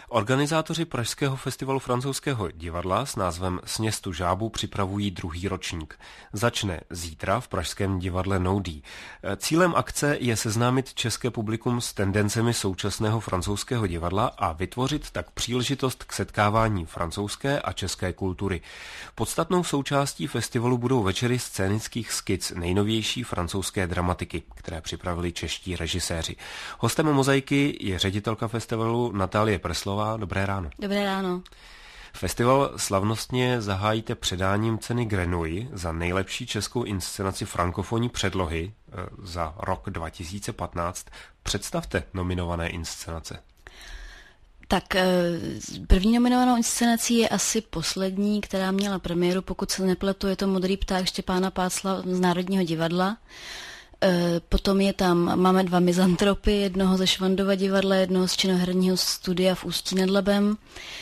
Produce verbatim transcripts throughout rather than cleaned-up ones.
Organizátoři Pražského festivalu francouzského divadla s názvem Sněz tu žábu připravují druhý ročník. Začne zítra v Pražském divadle Noudí. Cílem akce je seznámit české publikum s tendencemi současného francouzského divadla a vytvořit tak příležitost k setkávání francouzské a české kultury. Podstatnou součástí festivalu budou večery scénických skic nejnovější francouzské dramatiky, které připravili čeští režiséři. Hostem Mozaiky je ředitelka festivalu Natálie Preslová. Dobré ráno. Dobré ráno. Festival slavnostně zahájíte předáním ceny Grenouille za nejlepší českou inscenaci frankofonní předlohy za rok dva tisíce patnáct. Představte nominované inscenace. Tak první nominovanou inscenací je asi poslední, která měla premiéru, pokud se nepletu, je to Modrý pták Štěpána Pácla z Národního divadla. Potom je tam, máme dva mizantropy, jednoho ze Švandova divadla, jednoho z činoherního studia v Ústí nad Labem.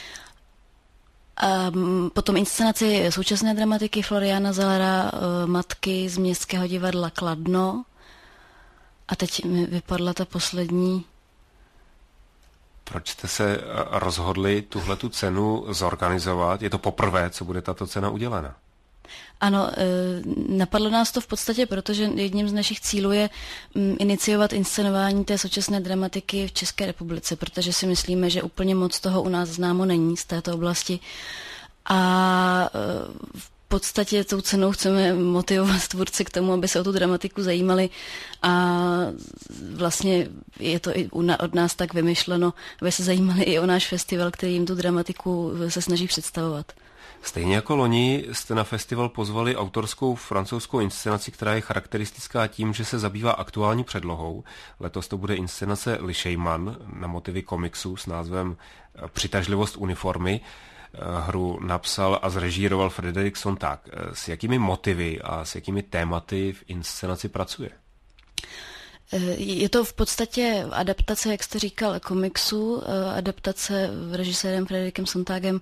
A potom inscenaci současné dramatiky Floriana Zellera, Matky z Městského divadla Kladno. A teď mi vypadla ta poslední. Proč jste se rozhodli tuhletu cenu zorganizovat? Je to poprvé, co bude tato cena udělena? Ano, napadlo nás to v podstatě, protože jedním z našich cílů je iniciovat inscenování té současné dramatiky v České republice, protože si myslíme, že úplně moc toho u nás známo není z této oblasti. A v podstatě tou cenou chceme motivovat tvůrce k tomu, aby se o tu dramatiku zajímali, a vlastně je to i od nás tak vymyšleno, aby se zajímali i o náš festival, který jim tu dramatiku se snaží představovat. Stejně jako loni jste na festival pozvali autorskou francouzskou inscenaci, která je charakteristická tím, že se zabývá aktuální předlohou. Letos to bude inscenace Lišejman na motivy komiksu s názvem Přitažlivost uniformy. Hru napsal a zrežíroval Frédéric Sontag. S jakými motivy a s jakými tématy v inscenaci pracuje? Je to v podstatě adaptace, jak jste říkal, komiksu, adaptace režisérem Frédéricem Sontagem.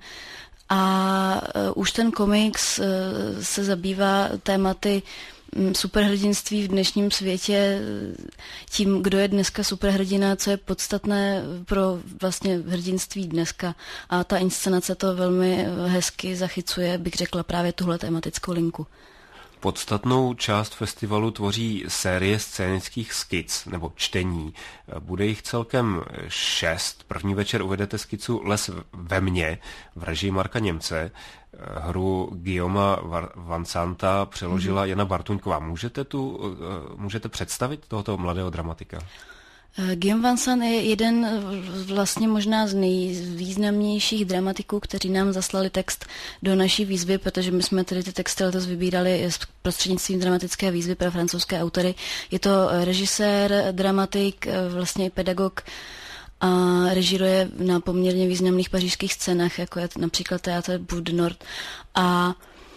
A už ten komiks se zabývá tématy superhrdinství v dnešním světě, tím, kdo je dneska superhrdina, co je podstatné pro vlastně hrdinství dneska. A ta inscenace to velmi hezky zachycuje, bych řekla, právě tuhle tematickou linku. Podstatnou část festivalu tvoří série scénických skic nebo čtení. Bude jich celkem šest. První večer uvedete skicu Les ve mně v režii Marka Němce. Hru Guillauma Vincenta přeložila mm. Jana Bartuňková. Můžete, tu, můžete představit tohoto mladého dramatika? Guillaume Vincent je jeden vlastně možná z nejvýznamnějších dramatiků, kteří nám zaslali text do naší výzvy, protože my jsme tedy ty texty letos vybírali prostřednictvím dramatické výzvy pro francouzské autory. Je to režisér, dramatik, vlastně pedagog a režíruje na poměrně významných pařížských scénách, jako je například Teatr Bout du Nord. A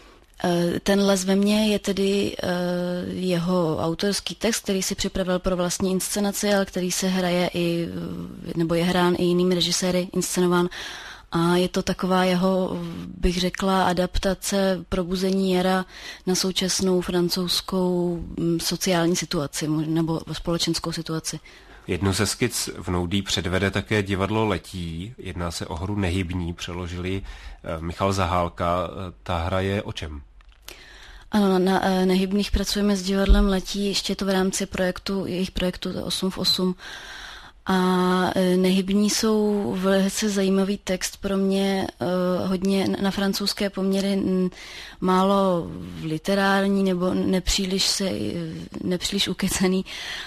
ten Les ve mně je tedy jeho autorský text, který si připravil pro vlastní inscenaci, ale který se hraje i, nebo je hrán i jinými režiséry, inscenován. A je to taková jeho, bych řekla, adaptace probuzení jara na současnou francouzskou sociální situaci nebo společenskou situaci. Jednu ze skic v Noudí předvede také divadlo Letí. Jedná se o hru Nehybní, přeložili Michal Zahálka. Ta hra je o čem? Ano, na Nehybných pracujeme s divadlem Letí, ještě je to v rámci projektu, jejich projektu osm v osm. A Nehybní jsou velice zajímavý text pro mě, hodně na francouzské poměry, málo literární nebo nepříliš, se, nepříliš ukecaný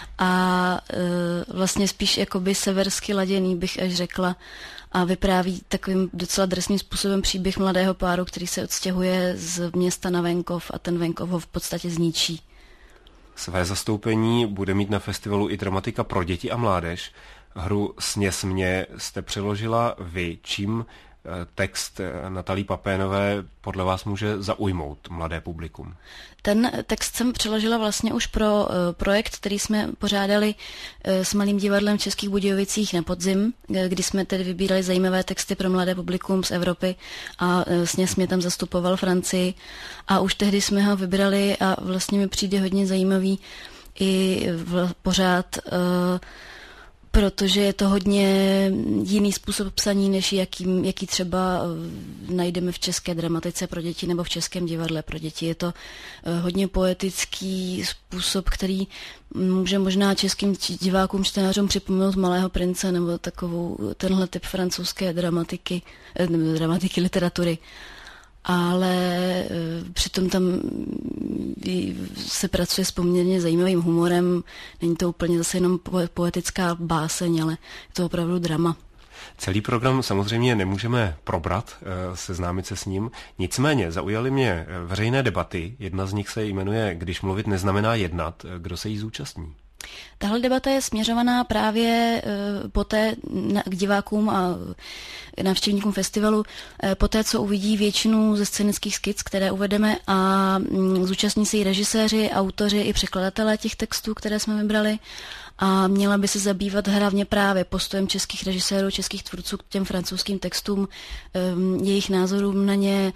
a vlastně spíš jakoby seversky laděný, bych až řekla. A vypráví takovým docela drsným způsobem příběh mladého páru, který se odstěhuje z města na venkov a ten venkov ho v podstatě zničí. Své zastoupení bude mít na festivalu i dramatika pro děti a mládež. Hru Sněz mě jste přeložila vy. Čím text Natalí Papénové podle vás může zaujmout mladé publikum? Ten text jsem přeložila vlastně už pro projekt, který jsme pořádali s Malým divadlem v Českých Budějovicích na podzim, kdy jsme tedy vybírali zajímavé texty pro mladé publikum z Evropy a Sněz mě tam zastupoval Francii a už tehdy jsme ho vybrali a vlastně mi přijde hodně zajímavý i pořád Protože je to hodně jiný způsob psaní, než jaký, jaký třeba najdeme v české dramatice pro děti nebo v českém divadle pro děti. Je to hodně poetický způsob, který může možná českým divákům, čtenářům připomenout Malého prince nebo takovou tenhle typ francouzské dramatiky, dramatiky literatury. Ale e, přitom tam se pracuje s poměrně zajímavým humorem. Není to úplně zase jenom poetická báseň, ale je to opravdu drama. Celý program samozřejmě nemůžeme probrat, seznámit se s ním, nicméně zaujaly mě veřejné debaty. Jedna z nich se jmenuje Když mluvit neznamená jednat. Kdo se jí zúčastní? Tahle debata je směřovaná právě poté k divákům a návštěvníkům festivalu, poté, co uvidí většinu ze scénických skic, které uvedeme, a zúčastní se i režiséři, autoři i překladatelé těch textů, které jsme vybrali. A měla by se zabývat hlavně právě postojem českých režisérů, českých tvůrců k těm francouzským textům, jejich názorům na ně.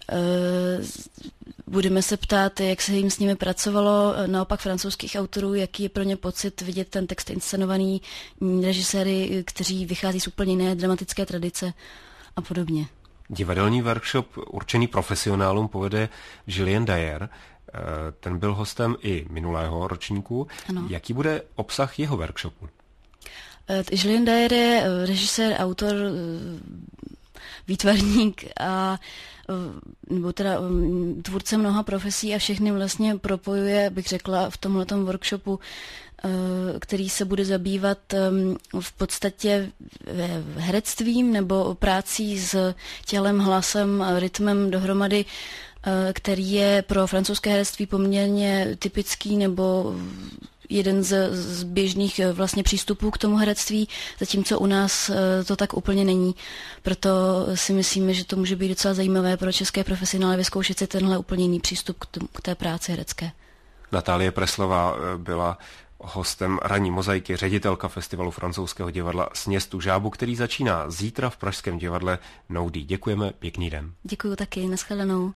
Budeme se ptát, jak se jim s nimi pracovalo, naopak francouzských autorů, jaký je pro ně pocit vidět ten text inscenovaný, režiséry, kteří vychází z úplně jiné dramatické tradice a podobně. Divadelní workshop určený profesionálům povede Julien Dayer. Ten byl hostem i minulého ročníku. Ano. Jaký bude obsah jeho workshopu? Julien Dayer je režisér, autor, výtvarník a nebo teda tvůrce mnoha profesí a všechny vlastně propojuje, bych řekla, v tomhletom workshopu, který se bude zabývat v podstatě herectvím nebo prací s tělem, hlasem, rytmem dohromady, který je pro francouzské herectví poměrně typický nebo jeden z, z běžných vlastně přístupů k tomu herectví, zatímco u nás to tak úplně není. Proto si myslíme, že to může být docela zajímavé pro české profesionály vyzkoušet si tenhle úplně jiný přístup k, tomu, k té práci herecké. Natálie Preslová byla hostem ranní mozaiky, ředitelka Festivalu francouzského divadla Sněz tu žábu, který začíná zítra v pražském divadle Noudy. Děkujeme, pěkný den. Děkuju taky, nashledanou.